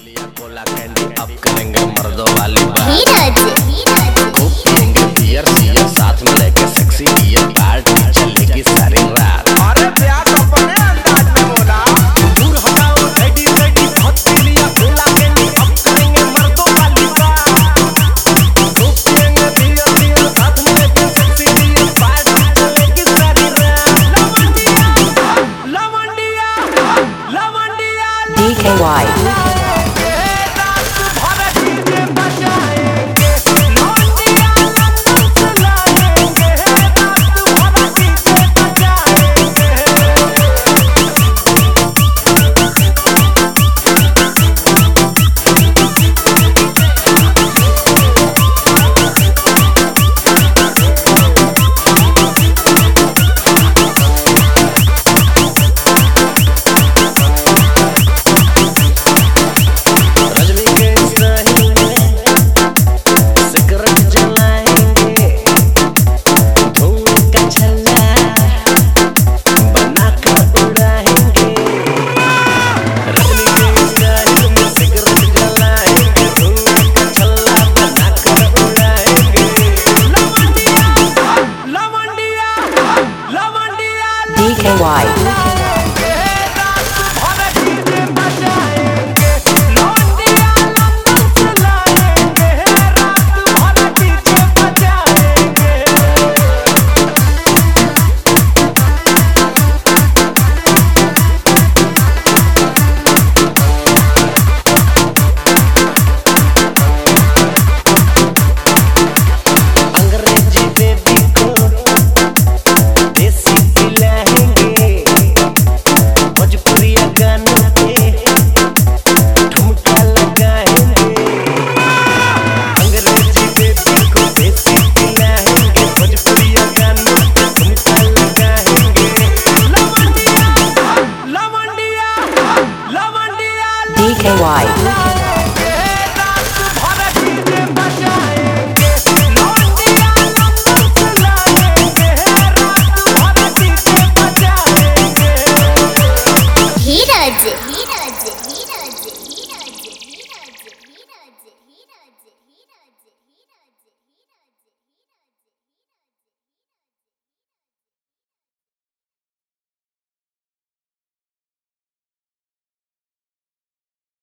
कोला candy अब करेंगे मर्दों वाली बात। खूब पिएंगे बियर सियर साथ में लेके सेक्सी बियर पार्टी चलेगी सारी रात। अरे प्यार अपने अंदाज में बोला। दूर हटाओ रेडी रेडी बहुत पी लिया कोला कैंडी अब करेंगे मर्दों वाली बात। खूब पिएंगे बियर सियर साथ में लेके सेक्सी बियर पार्टी चलेगी सारी रात। लवंडिया लवंडिया DKY DKY DKY